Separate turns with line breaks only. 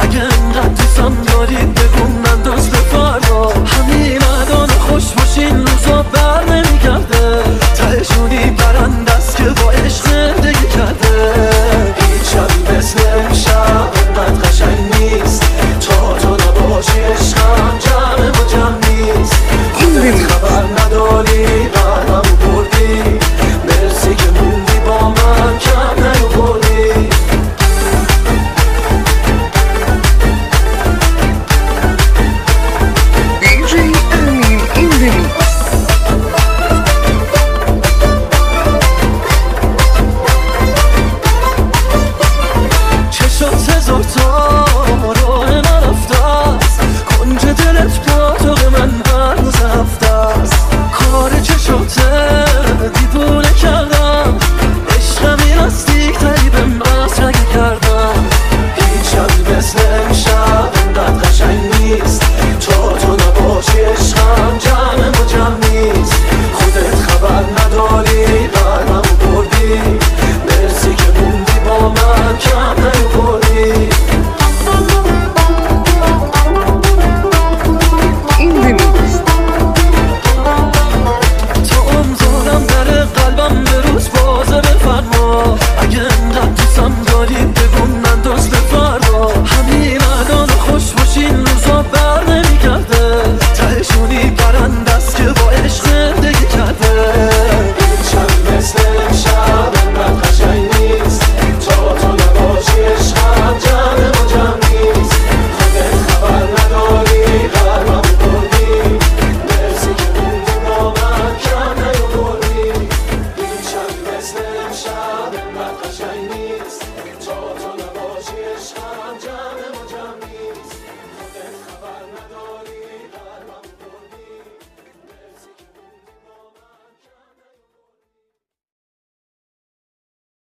اگه انقدر دوستم داری بگو ننداز به فردا. همین الان خوش باشین روزا بر نمیگرده، تهشونی برنده است که با عشق زندگی کرده. هیچ شب مثل امشب انقدر قشنگ نیست، تا تو نباشی عشقم جمع با جمع نیست. خودت خبر نداری قلبمو بردی، مرسی که موندی با من کم نیاوردی. چشات هزار تا راه نرفته است، کنج دلت پاتوق من هر روز هفته است. کار چشاته دیوونه کردم، عشقم این نزدیک تری به مصرگی کردم. هیچ شبی مثل امشب انقدر